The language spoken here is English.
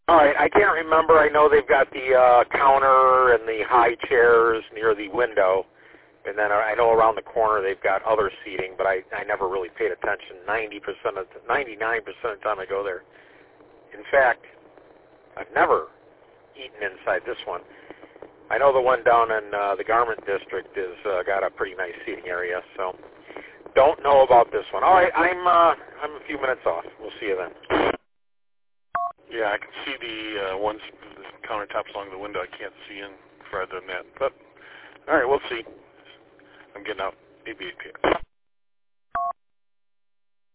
All right, I can't remember. I know they've got the counter and the high chairs near the window, and then I know around the corner they've got other seating, but I never really paid attention. 99% of the time I go there. In fact, I've never eaten inside this one. I know the one down in the Garment District is got a pretty nice seating area, so don't know about this one. All right, I'm a few minutes off. We'll see you then. Yeah, I can see the ones, the countertops along the window. I can't see in further than that. But, all right, we'll see. I'm getting out. Maybe 8 p.m.